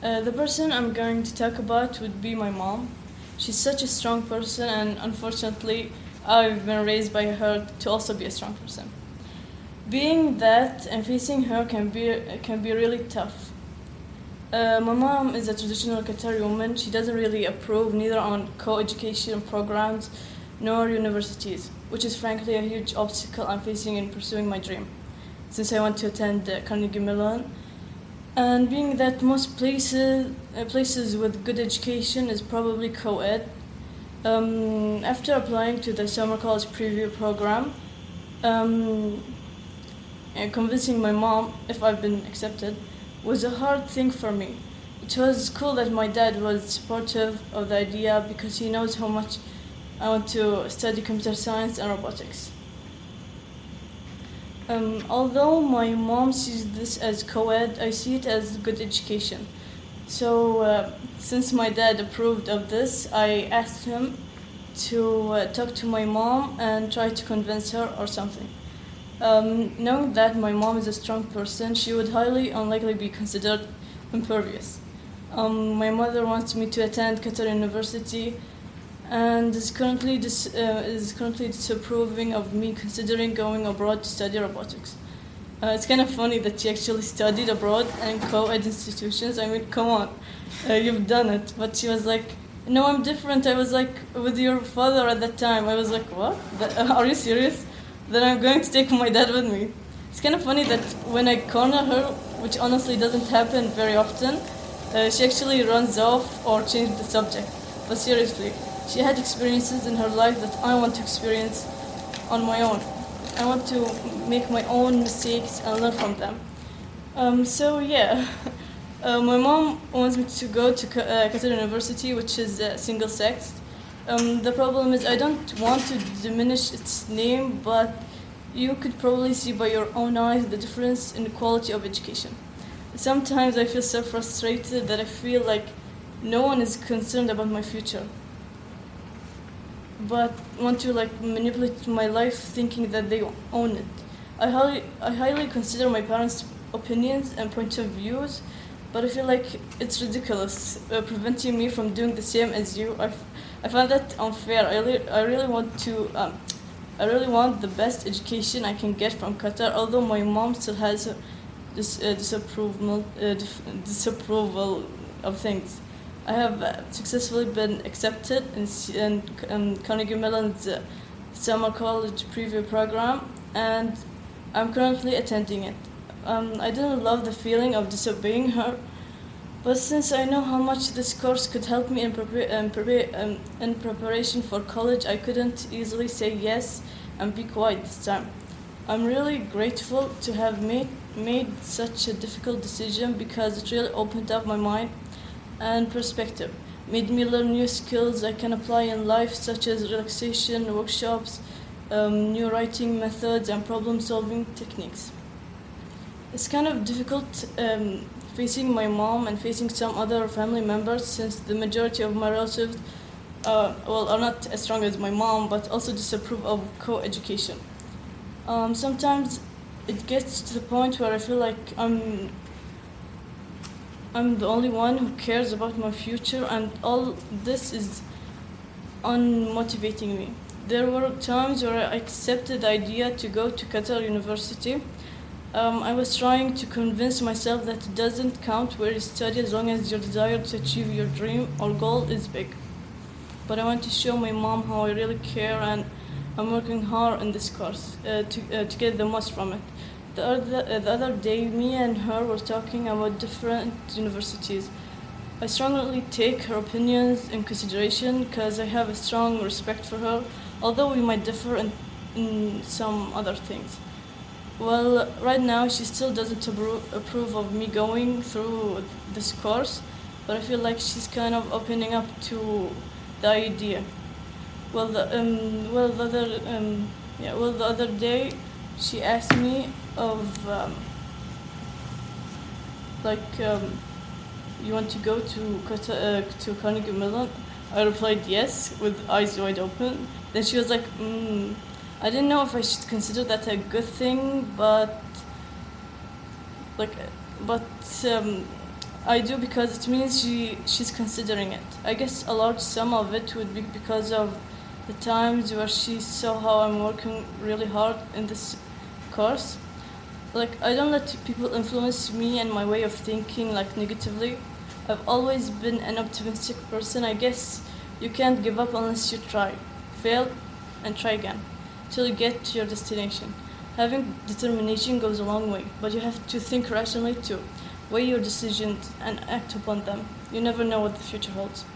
The person I'm going to talk about would be my mom. She's such a strong person, and unfortunately, I've been raised by her to also be a strong person. Being that and facing her can be really tough. My mom is a traditional Qatari woman. She doesn't really approve neither on co-education programs nor universities, which is frankly a huge obstacle I'm facing in pursuing my dream, since I want to attend Carnegie Mellon. And being that most places with good education is probably co-ed. After applying to the summer college preview program, and convincing my mom if I've been accepted was a hard thing for me. It was cool that my dad was supportive of the idea because he knows how much I want to study computer science and robotics. Although my mom sees this as co-ed, I see it as good education. So since my dad approved of this, I asked him to talk to my mom and try to convince her or something. Knowing that my mom is a strong person, she would highly unlikely be considered impervious. My mother wants me to attend Qatar University and is currently disapproving of me considering going abroad to study robotics. It's kind of funny that she actually studied abroad and co-ed institutions. I mean, come on, you've done it. But she was like, no, I'm different. I was like, with your father at that time. I was like, what? Are you serious? Then I'm going to take my dad with me. It's kind of funny that when I corner her, which honestly doesn't happen very often, she actually runs off or changes the subject. But seriously, she had experiences in her life that I want to experience on my own. I want to make my own mistakes and learn from them. My mom wants me to go to Qatar University, which is single-sex. The problem is I don't want to diminish its name, but you could probably see by your own eyes the difference in the quality of education. Sometimes I feel so frustrated that I feel like no one is concerned about my future, but want to manipulate my life thinking that they own it. I highly consider my parents' opinions and point of views, but I feel like it's ridiculous preventing me from doing the same as you. I find that unfair. I really want the best education I can get from Qatar, although my mom still has this disapproval of things. I have successfully been accepted in Carnegie Mellon's summer college preview program, and I'm currently attending it. I didn't love the feeling of disobeying her, but since I know how much this course could help me in preparation for college, I couldn't easily say yes and be quiet this time. I'm really grateful to have made such a difficult decision because it really opened up my mind and perspective, made me learn new skills I can apply in life, such as relaxation workshops, new writing methods, and problem-solving techniques. It's kind of difficult facing my mom and facing some other family members, since the majority of my relatives are not as strong as my mom, but also disapprove of co-education. Sometimes it gets to the point where I feel like I'm the only one who cares about my future, and all this is unmotivating me. There were times where I accepted the idea to go to Qatar University. I was trying to convince myself that it doesn't count where you study as long as your desire to achieve your dream or goal is big. But I want to show my mom how I really care, and I'm working hard in this course to get the most from it. The other day, me and her were talking about different universities. I strongly take her opinions in consideration because I have a strong respect for her, although we might differ in some other things. Well, right now she still doesn't approve of me going through this course, but I feel like she's kind of opening up to the idea. The other day she asked me of you want to go to Carnegie Mellon? I replied yes with eyes wide open. Then she was like, I didn't know if I should consider that a good thing, but I do because it means she's considering it. I guess a large sum of it would be because of the times where she saw how I'm working really hard in this course. Like I don't let people influence me and my way of thinking like negatively. I've always been an optimistic person. I guess you can't give up unless you try, fail, and try again till you get to your destination. Having determination goes a long way, but you have to think rationally too. Weigh your decisions and act upon them. You never know what the future holds.